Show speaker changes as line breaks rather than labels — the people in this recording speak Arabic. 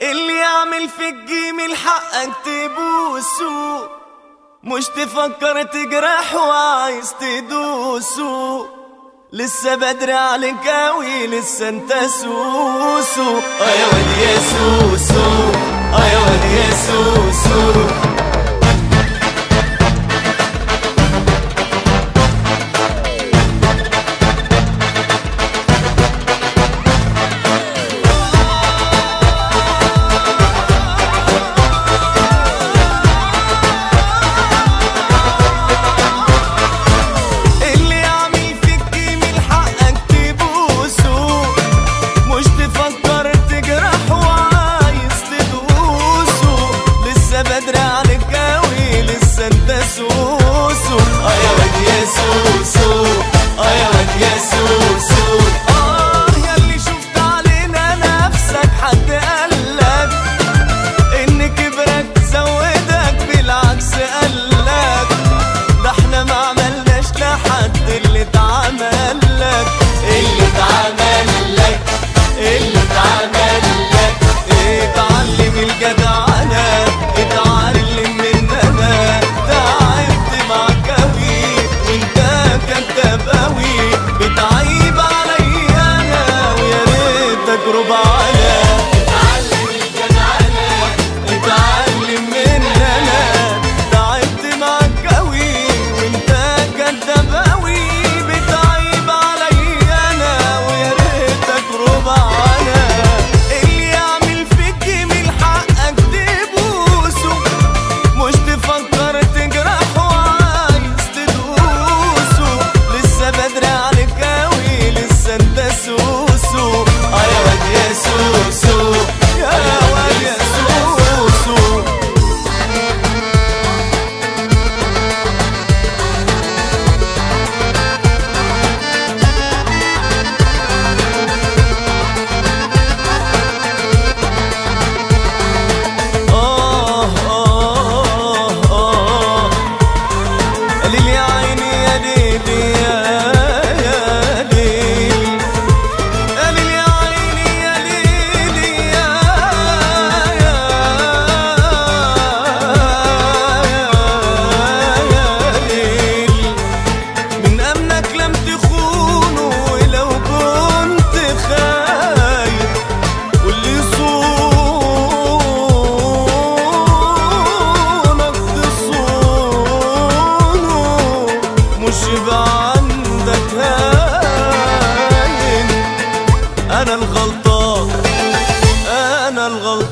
اللي يعمل في الجميل حقك تبوسه، مش تفكر تجرح وعايز تدوسه. لسه بدري عليك اوي، لسه انت سوسو. يا واد يا سوسو، يا واد يا سوسو. سوسو يا واد يا سوسو، يا واد يا سوسو. ياللي شفت علينا نفسك حد قالك ان كبرك زودك، بالعكس قالك ده احنا ما عملناش لحد اللي اتعمل لك، اللي اتعمل لك، اللي اتعمل لك. اتعلم الجدعنة، اتعلم مننا. تعبت معاك اوي وانت كداب اوي، بتعيب عليا انا ويا ريتك ربعنا. اتعلم الجدعنة، اتعلم مننا. تعبت معاك اوي وانت كداب اوي، بتعيب عليا انا ويا ريتك ربعنا. اللي يعمل فيك جميل حقك تبوسه، مش تفكر تجرح وعايز تدوسه. لسه بدري عليك اوي، لسه انت سوسو. يا واد يا سوسو، يا واد يا سوسو. ليل يا عيني يا ليل يا ليل، يا ليل يا عيني يا ليل يا ليل. من أمنك لم تخونه، ولو كنت خايف واللي يصونك تصونه، مش يبقى عندك هاين. أنا الغلطان، أنا الغلطان.